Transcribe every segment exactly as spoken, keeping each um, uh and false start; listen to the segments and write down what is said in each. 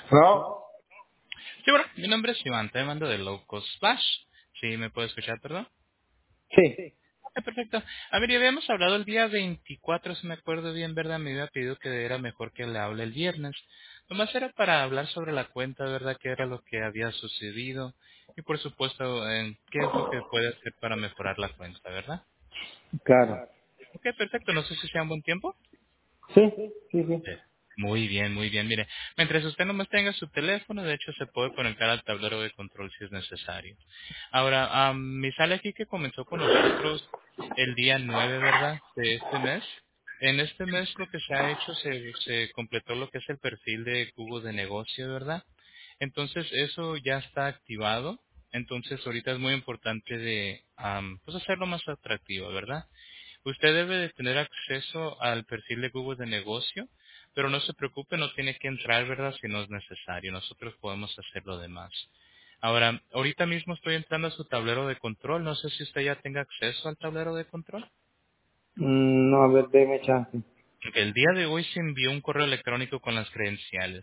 ¿No? Sí, bueno, mi nombre es Iván, te mando de Low Cost Splash. ¿Sí me puede escuchar, perdón? Sí. Ok, perfecto. A ver, ya habíamos hablado el día veinticuatro, si me acuerdo bien, ¿verdad? Me había pedido que era mejor que le hable el viernes. Nomás era para hablar sobre la cuenta, ¿verdad? ¿Qué era lo que había sucedido? Y por supuesto, en qué es lo que puede hacer para mejorar la cuenta, ¿verdad? Claro. Ok, perfecto. No sé si sea un buen tiempo. Sí, sí, sí. Sí. Muy bien, muy bien. Mire, mientras usted nomás tenga su teléfono, de hecho se puede conectar al tablero de control si es necesario. Ahora, am, me sale aquí que comenzó con nosotros el día nueve, ¿verdad? De este mes. En este mes lo que se ha hecho, se, se completó lo que es el perfil de Google de negocio, ¿verdad? Entonces eso ya está activado. Entonces ahorita es muy importante de am, pues hacerlo más atractivo, ¿verdad? Usted debe de tener acceso al perfil de Google de negocio, pero no se preocupe, no tiene que entrar, ¿verdad? Si no es necesario. Nosotros podemos hacer lo demás. Ahora, ahorita mismo estoy entrando a su tablero de control. No sé si usted ya tenga acceso al tablero de control. Mm, no, a ver, déme chance. Porque el día de hoy se envió un correo electrónico con las credenciales.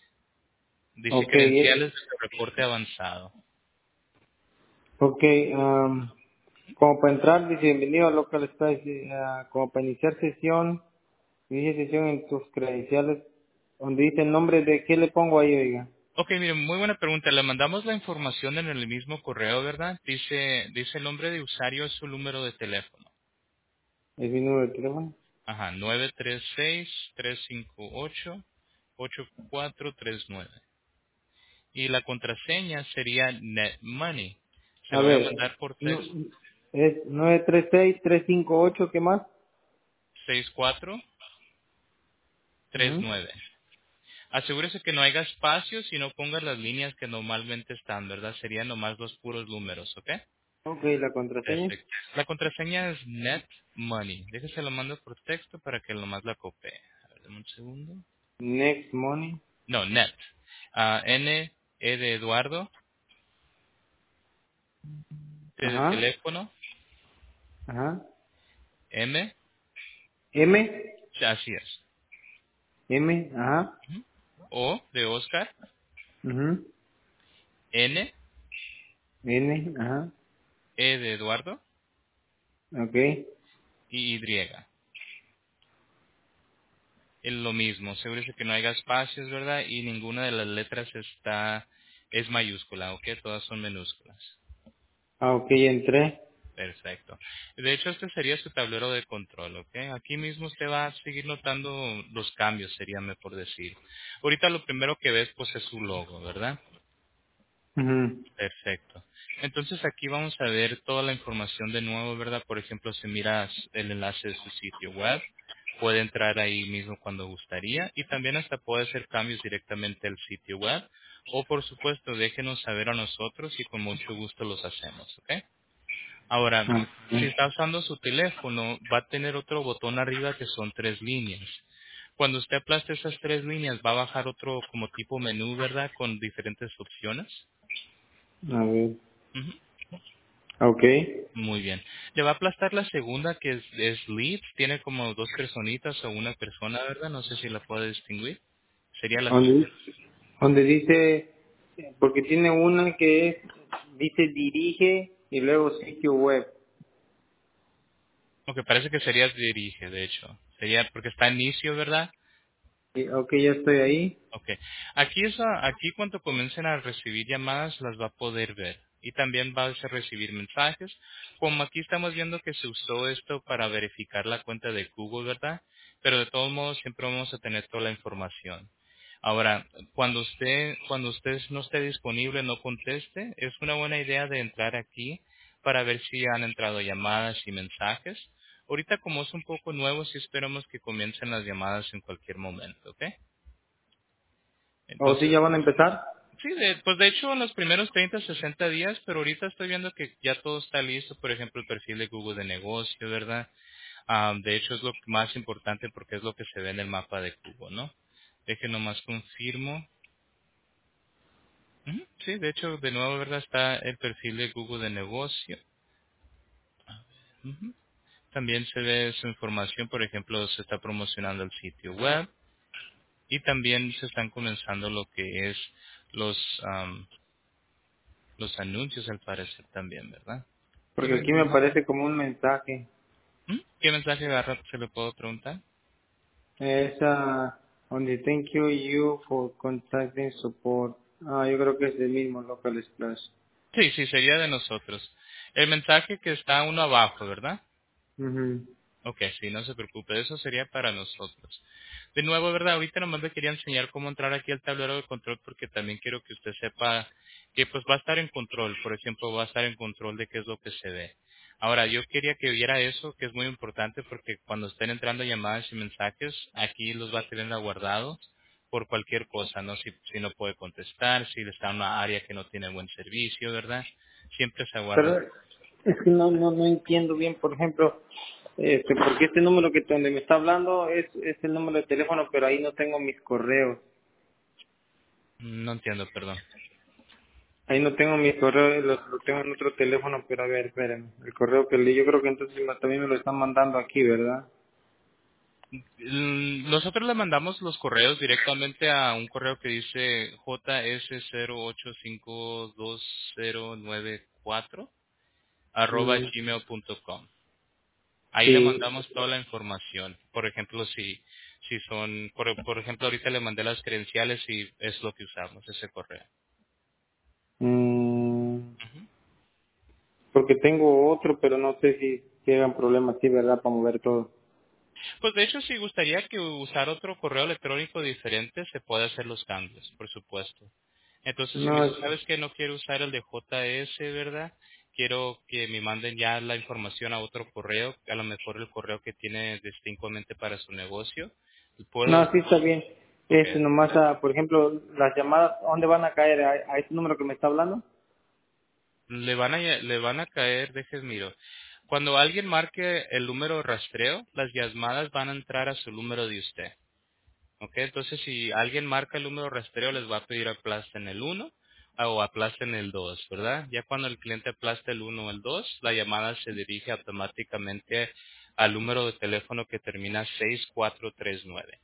Dice Ok, eh, credenciales de reporte avanzado. ok, am, como para entrar, dice, bienvenido a Local Space, ah, como para iniciar sesión, inicia sesión en tus credenciales, donde dice el nombre de qué le pongo ahí, oiga. Ok, mire, muy buena pregunta. Le mandamos la información en el mismo correo, ¿verdad? Dice, dice el nombre de usuario es su número de teléfono. Es mi número de teléfono. Ajá, nueve tres seis, tres cinco ocho, ocho cuatro tres nueve. Y la contraseña sería NetMoney. Se A lo voy a ver, mandar por no, texto. es nueve tres seis, tres cinco ocho, ¿qué más? seis cuatro tres Ujú. nueve. Asegúrese que no haya espacios y no ponga las líneas que normalmente están, ¿verdad? Serían nomás los puros números, ¿ok? Ok, la contraseña. Perfecto. La contraseña es NetMoney. Déjese lo mando por texto para que nomás la copie. A ver, dame un segundo. Next Money. No, Net. Ah, N, E de Eduardo, T de Ajá, teléfono, ajá. M, M, así es. M, ajá. Ujú. O de Oscar, Mhm. N, N, ajá. E de Eduardo Ok. y Y. Es lo mismo, asegúrese que no haya espacios, ¿verdad? Y ninguna de las letras está es mayúscula, ¿ok? Todas son minúsculas. Ah, ok, entré. Perfecto. De hecho, este sería su tablero de control, ¿ok? Aquí mismo usted va a seguir notando los cambios, sería mejor decir. Ahorita lo primero que ves, pues, es su logo, ¿verdad? Mhm. Perfecto. Entonces aquí vamos a ver toda la información de nuevo, ¿verdad? Por ejemplo, si miras el enlace de su sitio web, puede entrar ahí mismo cuando gustaría y también hasta puede hacer cambios directamente al sitio web o por supuesto déjenos saber a nosotros y con mucho gusto los hacemos, ¿ok? Ahora, Ah, si ok. está usando su teléfono, va a tener otro botón arriba que son tres líneas. Cuando usted aplaste esas tres líneas, va a bajar otro como tipo menú, ¿verdad? Con diferentes opciones. A ver. Ujú. Ok. Muy bien. Le va a aplastar la segunda que es, es Leads. Tiene como dos personitas o una persona, ¿verdad? No sé si la puede distinguir. Sería la Donde, segunda. donde dice, porque tiene una que es, dice dirige y luego sitio web. Lo que parece que sería dirige, de hecho. Sería porque está en inicio, ¿verdad? Y, ok, ya estoy ahí. Ok. Aquí, es a- aquí cuando comiencen a recibir llamadas las va a poder ver. Y también va a recibir mensajes. Como aquí estamos viendo que se usó esto para verificar la cuenta de Google, ¿verdad? Pero de todos modos siempre vamos a tener toda la información. Ahora, cuando usted, cuando usted no esté disponible, no conteste, es una buena idea de entrar aquí para ver si han entrado llamadas y mensajes. Ahorita como es un poco nuevo, sí esperamos que comiencen las llamadas en cualquier momento, ¿ok? ¿O sí Entonces, ya van a empezar? sí, de- pues de hecho en los primeros treinta, sesenta días, pero ahorita estoy viendo que ya todo está listo, por ejemplo, el perfil de Google de negocio, ¿verdad? Ah, de hecho es lo más importante porque es lo que se ve en el mapa de Google, ¿no? Deje nomás confirmo. Ujú, sí, de hecho, de nuevo, ¿verdad? Está el perfil de Google de negocio. Ujú. También se ve su información, por ejemplo, se está promocionando el sitio web. y también se están comenzando lo que es los am, los anuncios al parecer también, ¿verdad? Porque Dime, aquí me aparece como un mensaje. ¿Mm? ¿Qué mensaje agarra? ¿Se le puedo preguntar? Es ah, donde thank you, you for contacting support. Ah, yo creo que es el mismo Local Splash. Sí, sí, sería de nosotros. El mensaje que está uno abajo, ¿verdad? Ujú. Ok, sí, no se preocupe, eso sería para nosotros. De nuevo, ¿verdad? Ahorita nomás le quería enseñar cómo entrar aquí al tablero de control porque también quiero que usted sepa que pues va a estar en control, por ejemplo, va a estar en control de qué es lo que se ve. Ahora, yo quería que viera eso, que es muy importante porque cuando estén entrando llamadas y mensajes, aquí los va a tener guardados por cualquier cosa, ¿no? Si, si no puede contestar, si está en una área que no tiene buen servicio, ¿verdad? Siempre se guarda. Pero es que no, no, no entiendo bien, por ejemplo, este, porque este número que donde me está hablando es, es el número de teléfono, pero ahí no tengo mis correos. No entiendo, perdón. Ahí no tengo mis correos, lo, lo tengo en otro teléfono, pero a ver, espérenme. El correo que leí, yo creo que entonces me- también me lo están mandando aquí, ¿verdad? Mm, Nosotros le mandamos los correos directamente a un correo que dice j s cero ocho cinco dos cero nueve cuatro arroba Mm, gmail punto com. Ahí le sí. mandamos toda la información. Por ejemplo, si si son, por, por ejemplo, ahorita le mandé las credenciales y es lo que usamos, ese correo. Mm, Ujú. porque tengo otro, pero no sé si, si hagan problemas, sí, ¿verdad? Para mover todo. Pues de hecho, si gustaría que usar otro correo electrónico diferente, se puede hacer los cambios, por supuesto. Entonces, si me No, dice, es, sabes que no quiero usar el de J S, ¿verdad? Quiero que me manden ya la información a otro correo, a lo mejor el correo que tiene distinctamente para su negocio. Puedo, no, sí está bien. ok. Es nomás, a, por ejemplo, las llamadas, ¿a ¿dónde van a caer? ¿A, a ese número que me está hablando? Le van a, le van a caer, dejes miro. Cuando alguien marque el número de rastreo, las llamadas van a entrar a su número de usted. Ok, entonces si alguien marca el número rastreo les va a pedir aplasten el uno o aplasten el dos, ¿verdad? Ya cuando el cliente aplasta el uno o el dos, la llamada se dirige automáticamente al número de teléfono que termina seis cuatro tres nueve.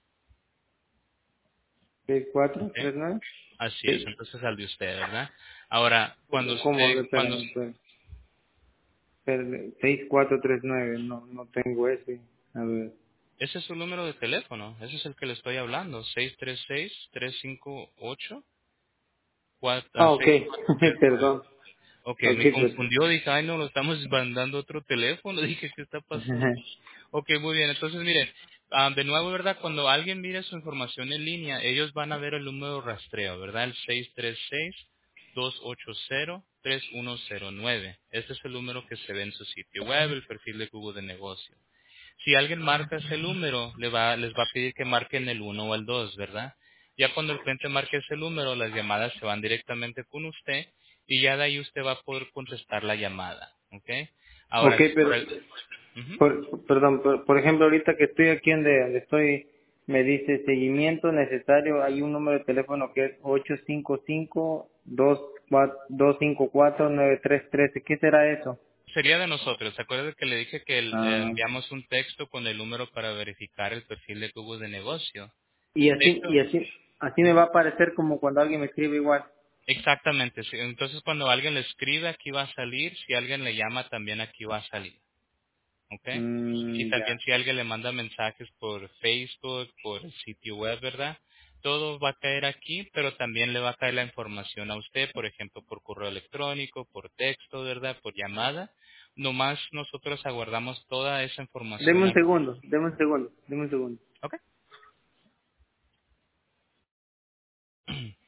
¿seis cuatro ¿Ok? tres nueve? Así es, Sí. entonces al de usted, ¿verdad? Ahora, cuando ¿Cómo? A usted, ver, cuando espérame, espérame. Espérame, seis cuatro tres nueve, no, no tengo ese. A ver. ese es su número de teléfono, ese es el que le estoy hablando, seis tres seis, tres cinco ocho, Ah, ok. seis cuatro tres nueve. Perdón. Ok, Ok, me pues. confundió, dije, ay no, lo estamos mandando otro teléfono, dije, ¿qué está pasando? Ok, muy bien, entonces mire, ah, de nuevo, ¿verdad? Cuando alguien mire su información en línea, ellos van a ver el número rastreo, ¿verdad? El seis tres seis, dos ocho cero, tres uno cero nueve. Este es el número que se ve en su sitio web, el perfil de Google de negocio. Si alguien marca ese número, le va, les va a pedir que marquen el uno o el dos, ¿verdad? Ya cuando el cliente marque ese número, las llamadas se van directamente con usted y ya de ahí usted va a poder contestar la llamada, ¿ok? Ok, Ahora, si por pero, el... Ujú. por, perdón, por, por ejemplo, ahorita que estoy aquí donde, donde estoy, me dice seguimiento necesario, hay un número de teléfono que es ocho cinco cinco, dos cinco cuatro, nueve tres uno tres. ¿Qué será eso? Sería de nosotros. ¿Se acuerda que le dije que el- eh, Ah, enviamos un texto con el número para verificar el perfil de Google de negocio? y De así, hecho, y así, así me va a aparecer como cuando alguien me escribe igual. exactamente. Sí. Entonces, cuando alguien le escribe, aquí va a salir. Si alguien le llama, también aquí va a salir. ¿Ok? Y Mm, también ya. si alguien le manda mensajes por Facebook, por el sitio web, ¿verdad? Todo va a caer aquí, pero también le va a caer la información a usted, por ejemplo, por correo electrónico, por texto, ¿verdad? Por llamada. Nomás nosotros aguardamos toda esa Deme información. un al- segundo, deme un segundo, deme un segundo. ¿Ok?